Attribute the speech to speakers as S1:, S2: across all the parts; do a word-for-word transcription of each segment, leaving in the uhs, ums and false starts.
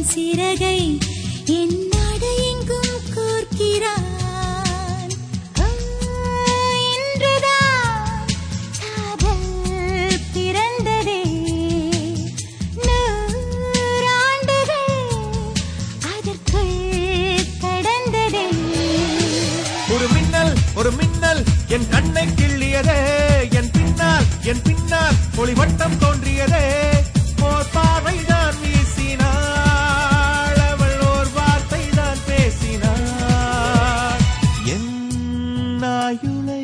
S1: சிறகை என் நாடு எங்கும் கோர்க்கிறான். இன்றுதான் காதல் பிறந்ததே, நூறாண்டுகள் அதற்குள் கடந்ததே.
S2: ஒரு மின்னல் ஒரு மின்னல் என் கண்ணை கிள்ளியதே, என் பின்னால் என் பின்னால் ஒளிவட்டம் தோன்றியதே. ஓர் பார்வைதான் வீசினாள், அவள் ஓர் வார்த்தை தான் பேசினாள். என் ஆயுளை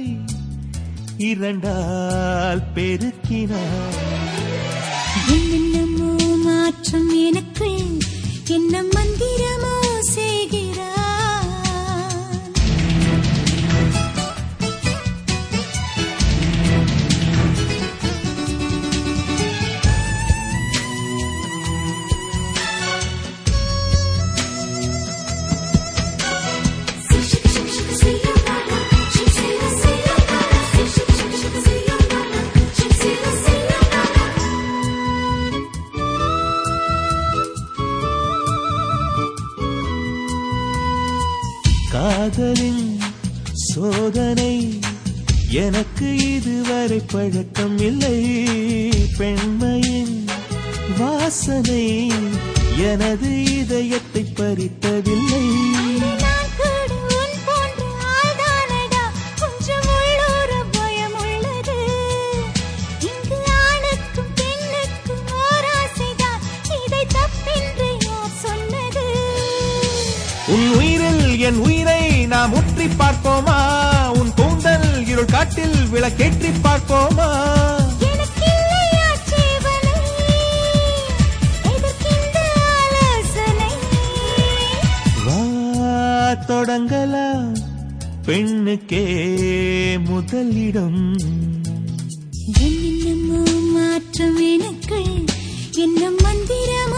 S2: இரண்டால் பெருக்கினாள்.
S1: என்னென்னமோ மாற்றம் எனக்குள், என்ன மந்திரமோ செய்கிறான்.
S2: காதலின் சோதனை எனக்கு இதுவரை பழக்கம் இல்லை. பெண்மையின் வாசனை எனது இதயத்தை பறித்ததில்லை. உன் உயிரில் என் உயிரை நாம் ஊற்றி பார்ப்போமா? உன் கூந்தல் இருள் காட்டில் விளக்கேற்றி பார்ப்போமா? வா தொடங்கலாம், பெண்ணுக்கே முதலிடம்.
S1: என்னென்னமோ மாற்றம் எனக்குள், என்ன மந்திரம்